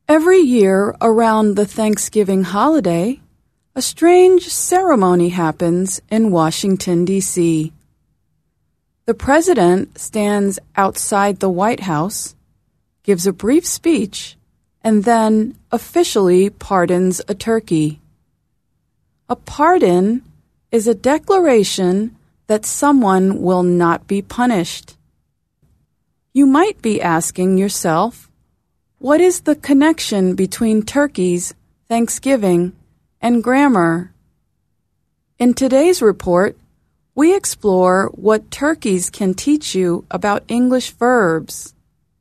Every year around the Thanksgiving holiday, a strange ceremony happens in Washington, D.C. The president stands outside the White House, gives a brief speech, and then officially pardons a turkey. A pardon is a declaration that someone will not be punished. You might be asking yourself, what is the connection between turkeys, Thanksgiving, and grammar? In today's report, we explore what turkeys can teach you about English verbs.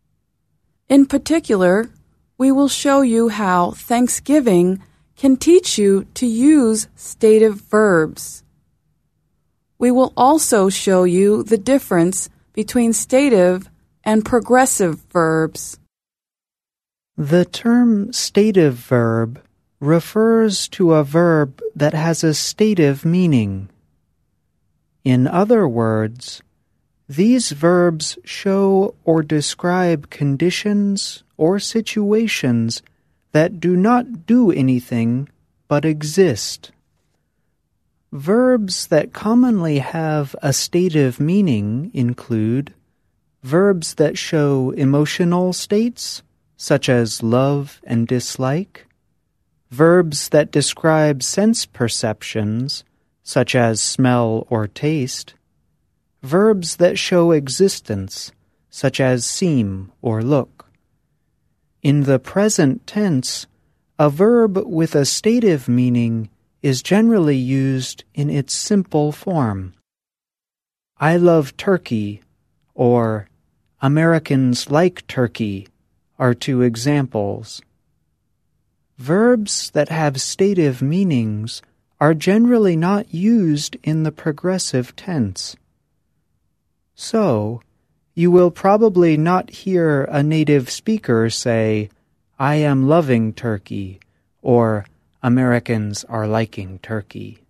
In particular, we will show you how Thanksgiving can teach you to use stative verbs. We will also show you the difference between stative and progressive verbs. The term stative verb refers to a verb that has a stative meaning. In other words, these verbs show or describe conditions or situations that do not do anything but exist. Verbs that commonly have a stative meaning include verbs that show emotional states, such as love and dislike, verbs that describe sense perceptions, such as smell or taste, verbs that show existence, such as seem or look. In the present tense, a verb with a stative meaning is generally used in its simple form. I love turkey, or Americans like turkey, are two examples. Verbs that have stative meanings are generally not used in the progressive tense. So, you will probably not hear a native speaker say, I am loving turkey, or Americans are liking turkey.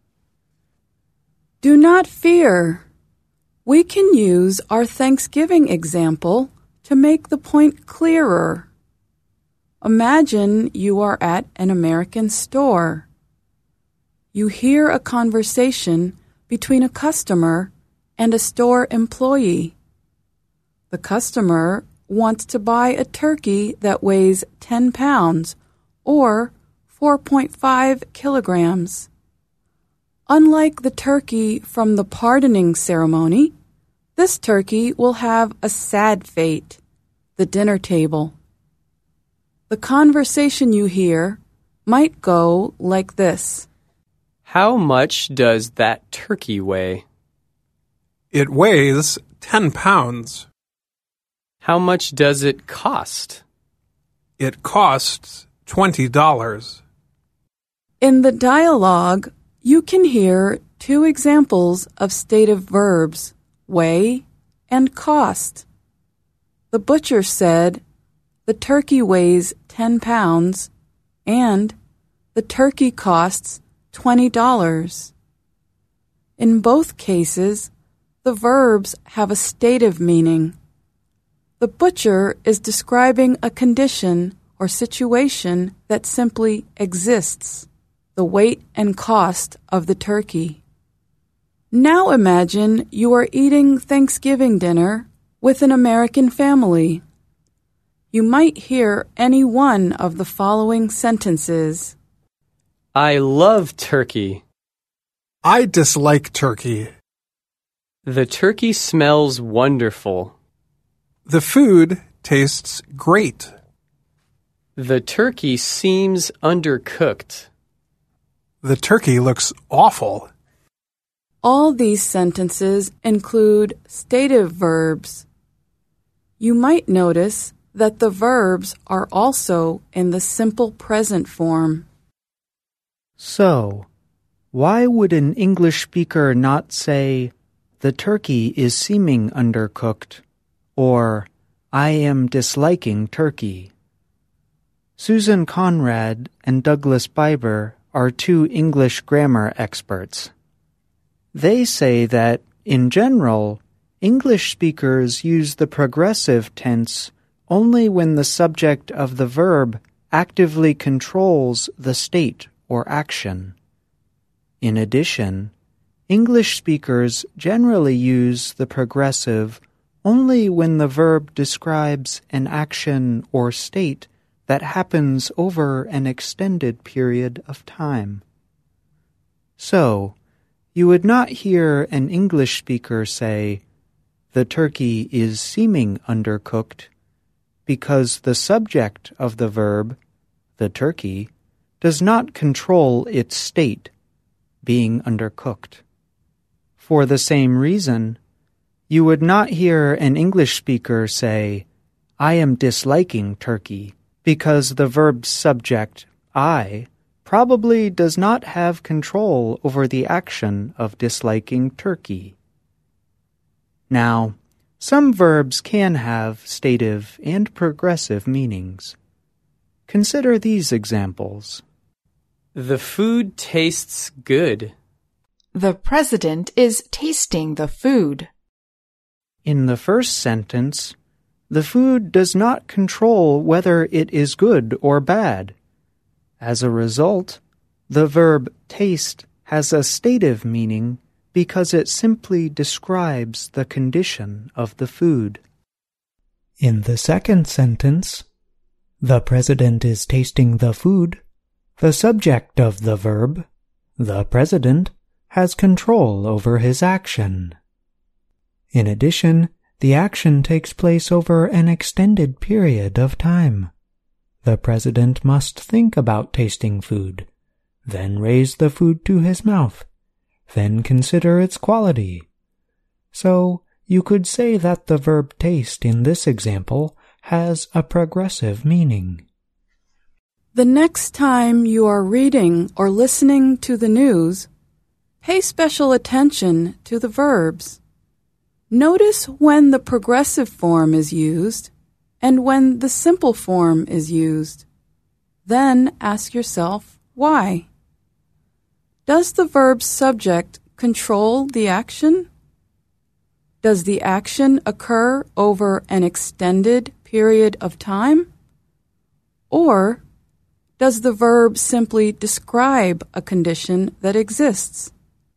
Do not fear. We can use our Thanksgiving example to make the point clearer. Imagine you are at an American store. You hear a conversation between a customer and a store employee. The customer wants to buy a turkey that weighs 10 pounds or 4.5 kilograms. Unlike the turkey from the pardoning ceremony, this turkey will have a sad fate, the dinner table. The conversation you hear might go like this. How much does that turkey weigh? It weighs 10 pounds. How much does it cost? It costs $20. In the dialogue, you can hear two examples of stative verbs, weigh and cost. The butcher said, the turkey weighs 10 pounds and the turkey costs $20. In both cases, the verbs have a stative meaning. The butcher is describing a condition or situation that simply exists, the weight and cost of the turkey. Now imagine you are eating Thanksgiving dinner with an American family. You might hear any one of the following sentences. I love turkey. I dislike turkey. The turkey smells wonderful. The food tastes great. The turkey seems undercooked. The turkey looks awful. All these sentences include stative verbs. You might notice that the verbs are also in the simple present form. So, why would an English speaker not say, the turkey is seeming undercooked, or I am disliking turkey? Susan Conrad and Douglas Biber are two English grammar experts. They say that, in general, English speakers use the progressive tense only when the subject of the verb actively controls the state or action. In addition, English speakers generally use the progressive only when the verb describes an action or state that happens over an extended period of time. So, you would not hear an English speaker say, "The turkey is seeming undercooked," because the subject of the verb, the turkey, does not control its state, being undercooked. For the same reason, you would not hear an English speaker say, "I am disliking turkey," because the verb's subject, I, probably does not have control over the action of disliking turkey. Now, some verbs can have stative and progressive meanings. Consider these examples. The food tastes good. The president is tasting the food. In the first sentence, the food does not control whether it is good or bad. As a result, the verb taste has a stative meaning because it simply describes the condition of the food. In the second sentence, the president is tasting the food, the subject of the verb, the president, has control over his action. In addition, the action takes place over an extended period of time. The president must think about tasting food, then raise the food to his mouth, then consider its quality. So, you could say that the verb taste in this example has a progressive meaning. The next time you are reading or listening to the news, pay special attention to the verbs. Notice when the progressive form is used and when the simple form is used. Then ask yourself, why? Does the verb's subject control the action? Does the action occur over an extended period of time? Or does the verb simply describe a condition that exists?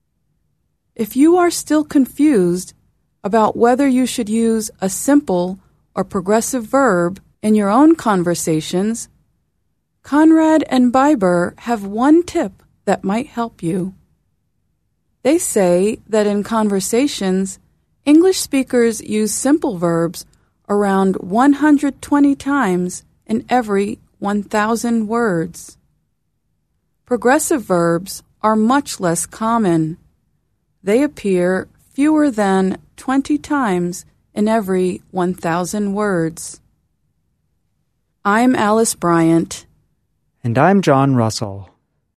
If you are still confused about whether you should use a simple or progressive verb in your own conversations, Conrad and Biber have one tip that might help you. They say that in conversations, English speakers use simple verbs around 120 times in every 1,000 words. Progressive verbs are much less common. They appear fewer than 20 times in every 1,000 words. I'm Alice Bryant. And I'm John Russell.